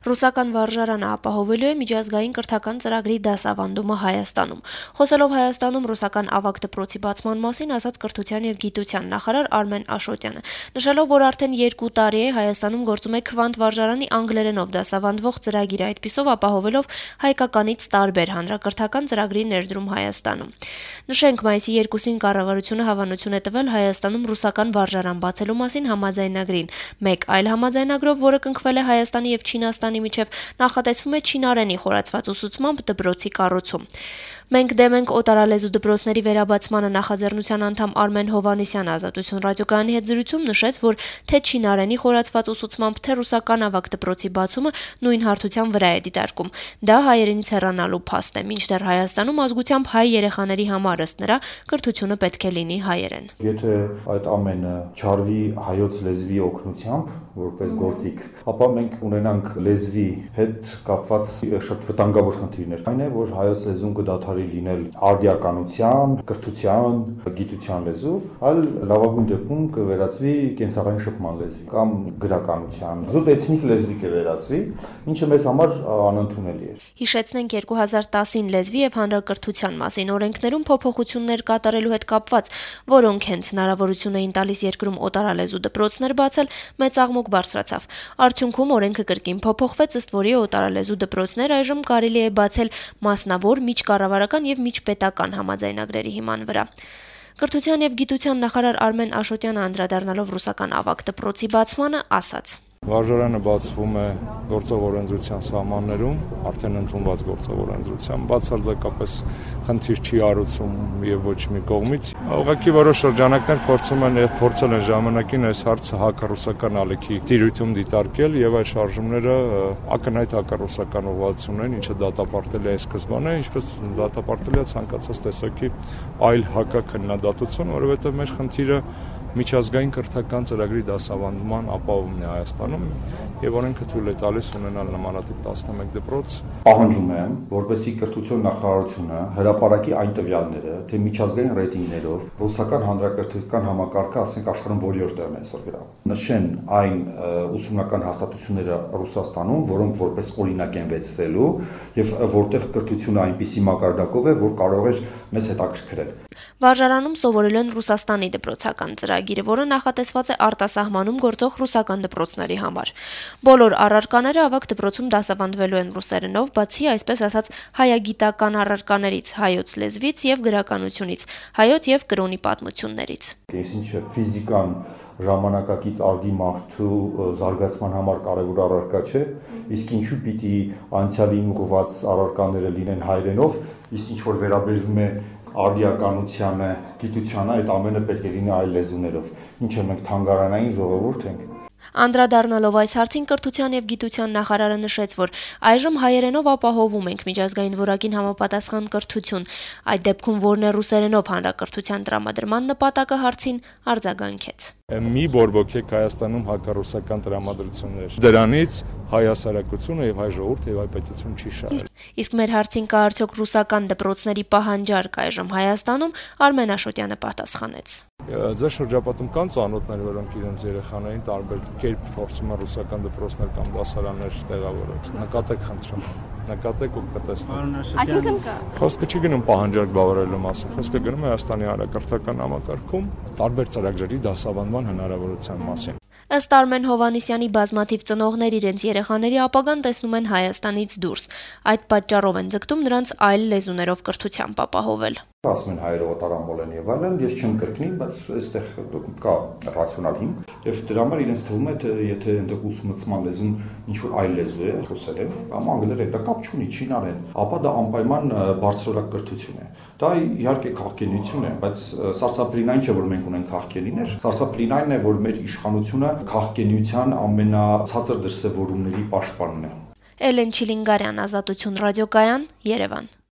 Ռուսական վարժարանը ապահովելու է միջազգային կրթական ծրագրի դասավանդումը Հայաստանում։ Խոսելով Հայաստանում ռուսական ավագ դպրոցի բացման մասին ասաց կրթության եւ գիտության նախարար Արմեն Աշոտյանը, նշելով, որ արդեն 2 տարի է Հայաստանում գործում է Քվանտ վարժարանի անգլերենով դասավանդվող ծրագիրը, այդպիսով ապահովելով հայկականից տարբեր հանրակրթական ծրագրի ներդրում Հայաստանում։ Նշենք, մայիսի 2-ին կառավարությունը հավանություն է տվել Հայաստանում ռուսական վարժարան բացելու մասին համաձայնագրին։ Մեկ այլ համաձայնագրով, որը կնքվել է Հայաստանի եւ Չինաստանի միջև, նախատեսվում է չինարենի խորացված ուսուցմամբ դպրոցի կառուցում։ Մենք դեմ ենք օտարալեզու դպրոցների վերաբացմանը նախաձեռնության անդամ Արմեն Հովհաննիսյանը Ազատություն ռադիոկայանի հետ զրույցում նշեց, որ թե չինարենի խորացված ուսուցմամբ, թե ռուսական ավագ դպրոցի բացումը նույն հարթության վրա է դիտարկում։ Դա հայերենից հեռանալու փաստ է, մինչդեռ Հայաստանում ազգությամբ հայ երեխաների համար ըստ նրա կրթությունը պետք է լինի հայերեն։ Եթե այդ ամենը չարվի հայոց լեզվի օգնությամբ, որպես գործիք, ապա մենք ունենանք լեզվի հետ կապված շատ վտանգավոր խնդիրներ։ Այն է, որ հայոց լեզուն կդադարի լինել արդիականության, կրթության, գիտության լեզու, այլ լավագույն դեպքում կվերածվի կենցաղային շփման լեզվի կամ գրականության, զուտ էթնիկ լեզվի կվերածվի, ինչը մեզ համար անընդունելի է։ Հիշեցնենք 2010-ին լեզվի եւ հանրակրթության մասին օրենքներում փոփոխություններ կատարելու հետ կապված, որոնք հենց հնարավորություն էին տալիս երկրում օտարալեզու դպրոցներ բացել, մեծ աղմուկ բարձրացավ։ Արդյունքում օրենքը կրկին փոփոխվեց, ըստ որի օտարալեզու դպրոցներ այժմ կարելի է բացել մասնավոր, միջկառավարական եւ միջպետական համաձայնագրերի հիման վրա։ Կրթության եւ գիտության նախարար Արմեն Աշոտյանը անդրադառնալով ռուսական ավագ դպրոցի բացմանը ասաց. Վարժարանը բացվում է գործող օրենսդրության սահմաններում, արդեն ընդունված գործող օրենսդրությամբ, բացարձակապես խնդիր չի արուցում եւ ոչ մի կողմից։ Ուղղակի որոշ շրջանակներ փորձում են եւ փորձել են ժամանակին այս հարցը հակառուսական ալիքի տիրույթում դիտարկել եւ այդ շարժումները ակնհայտ հակառուսական ուղղություն են, ինչը դատապարտել է սկզբանե, ինչպես դատապարտել է ցանկացած տեսակի այլ հակաքննադատություն, որովհետեւ մեր խնդիրը միջազգային կրթական ծրագրի դասավանդման ապահովումն է Հայաստանում եւ օրենքը թույլ է տալիս ունենալ նմանատիպ 11 դպրոց։ Պահանջում եմ, որպեսզի կրթություն նախարարությունը հրապարակի այն տվյալները, թե միջազգային ռեյտինգներով ռուսական հանրակրթական համակարգը, ասենք, աշխարհում որի տեղն է այսօր գրավում։ Նշեն այն ուսումնական հաստատությունները Ռուսաստանում, որոնք որպես օրինակ են վեցրելու եւ որտեղ կրթությունը այնպիսի մակարդակով է, որ կարող է մեզ հետաքրքրել։ Վարժարանում սովորել են Ռուսաստանի դպրոցական ծրագիրը, որը նախատեսված է արտասահմանում գործող ռուսական դպրոցների համար։ Բոլոր առարկաները ավագ դպրոցում դասավանդվելու են ռուսերենով, բացի այսպես ասած հայագիտական առարկաներից, հայոց լեզվից եւ գրականությունից, հայոց եւ կրոնի պատմություններից։ Այսինչը ֆիզիկան ժամանակակից արդի մարդու զարգացման համար կարևոր առարկա չէ, իսկ ինչու պիտի անցյալին ուղղված առարկաները լինեն հայերենով, իսկ ինչ որ վերաբերվում է արդիականությանը, գիտությանը, այդ ամենը պետք է լինի այլ լեզուներով։ Ինչը մենք թանգարանային ժողովուրդ ենք։ Անդրադառնալով այս հարցին կրթության եւ գիտության նախարարը նշեց, որ այժմ հայերենով ապահովում ենք միջազգային որակին համապատասխան կրթություն։ Այդ դեպքում որն է ռուսերենով հանրակրթության տրամադրման նպատակը հարցին արձագանքեց։ Մի բորբոքեք Հայաստանում հակառուսական տրամադրություններ։ Դրանից հայ հասարակությունը եւ հայ ժողովուրդը եւ հայ պետություն չի շահել։ Իսկ մեր հարցին կա արդյոք ռուսական դպրոցների պահանջարկ այժմ Հայաստանում, Արմեն Աշոտյանը պատասխանեց։ Ձեր շրջապատում կան ծանոթներ, որոնք իրենց երեխաներին տարբեր կերպ փորձում են ռուսական դպրոցներ կամ դասարաններ տեղավորել։ Նկատեք, խնդրում։ Նկատեք ու կտեսնեք։ Այսինքն կա։ Խոսքը չի գնում պահանջարկ բավարարելու մասին, խոսքը գնում է Հայաստանի հանրակրթական համակարգում տարբեր ծրագրերի դասավանդման հնարավորության մասին։ Ըստ Արմեն Հովհաննիսյանի բազմաթիվ ծնողներ իրենց երեխաների ապագան տեսնում են Հայաստանից դուրս։ Այդ պատճառով են ձգտում նրանց այլ լեզուներով կրթությամբ ապահովել։ Ասում են հայերը օտարամոլ են եւ այլն, ես չեմ կրկնի, բայց այստեղ կա ռացիոնալ հիմք եւ դրա համար իրենց թվում է, թե եթե այնտեղ ուսումնացման լեզուն ինչ որ այլ լեզու է, ռուսերեն կամ անգլերեն, դա կապ չունի, չինարեն, ապա դա անպայման բարձրորակ կրթություն է։ Դա իհարկե քաղաքենություն է, բայց սարսափելին այն չէ, որ մենք ունենք քաղաքենիներ, սարսափելին այն է, որ մեր իշխանությունը քաղաքենիության ամենացածր դրսևորումների պաշտպանն է։ Էլեն Չիլինգարյան, Ազատություն ռադիոկայան, Երևան։